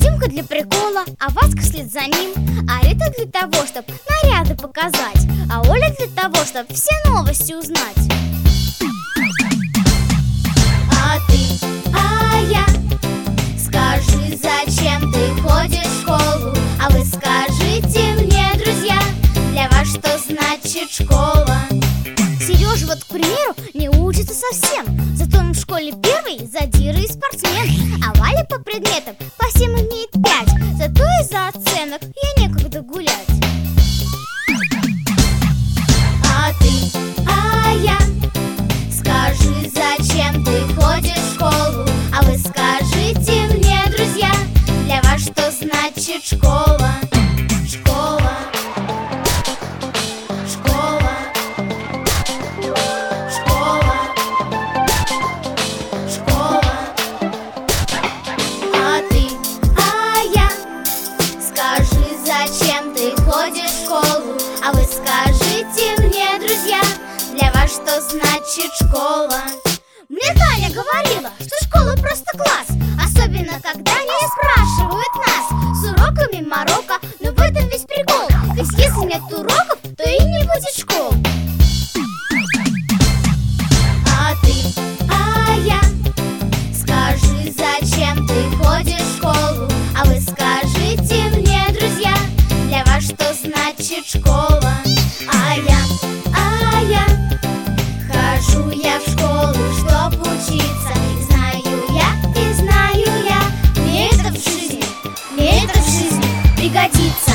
Димка для прикола, а Васька вслед за ним, а Рита для того, чтоб наряды показать, а Оля для того, чтоб все новости узнать. А ты, а я, скажи, зачем ты ходишь в школу? А вы скажите мне, друзья, для вас что значит школа? Сережа вот, к примеру, не учится совсем, зато он в школе первый, задира и спортсмен. А Валя по предметам по всем имеет 5, зато из-за оценок ей некогда гулять. А ты, а я, скажи, зачем ты ходишь в школу? А вы скажите мне, друзья, для вас что значит школа? Школа, школа, школа, школа. А ты, а я, скажи, зачем ты ходишь в школу? А вы скажите мне, друзья, для вас что значит школа? Мне Таня говорила, что школа просто класс, особенно когда не спрашивают нас с уроками Марокко. Но в этом весь прикол, ведь если нет уроков, то и не будет школ. А ты, а я, скажи, зачем ты ходишь в школу? А вы скажите мне, друзья, для вас что значит школа? А я, хожу я в школу, чтоб учиться. И знаю я, мне это в жизни пригодится.